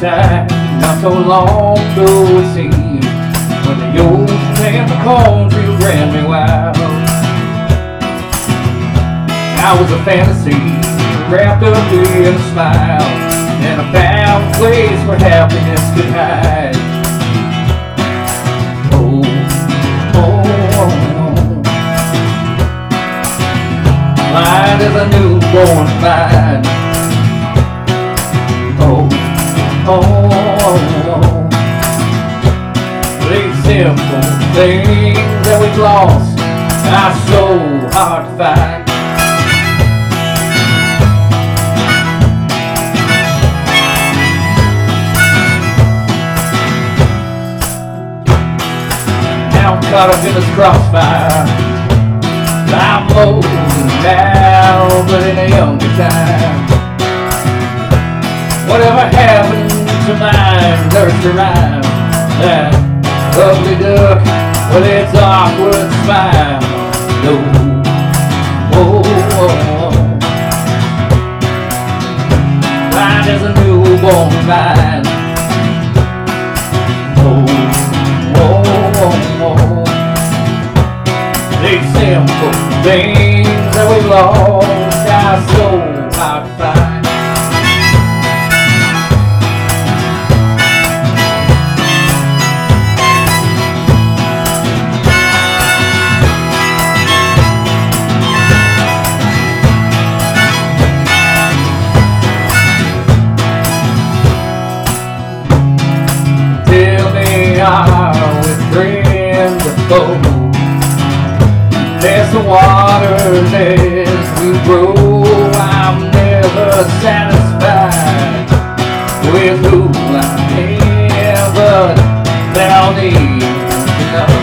time, not so long ago it seemed, when the ocean and the cornfield ran me wild. I was a fantasy wrapped up in a smile, and I found a place where happiness could hide. Oh, oh, oh. Blind as a newborn vine. Oh, oh, oh. These simple things that we've lost are so hard to find. I'm caught up in this crossfire. I'm old now, but in a younger time. Whatever happened to my nursery rhyme? That ugly duck with its awkward smile. No, oh, oh, oh. Blind as a newborn vine. These simple things that we lost are so hard to find. Tell me, are we friends or foes? As the waters as we grow, I'm never satisfied with who I am, but they'll need to know.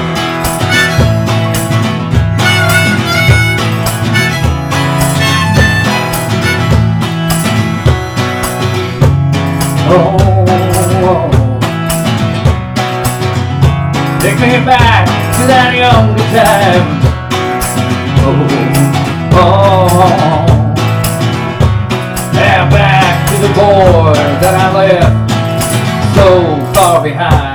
Oh, take me back to that younger time. Oh, oh, now back to the boy that I left so far behind.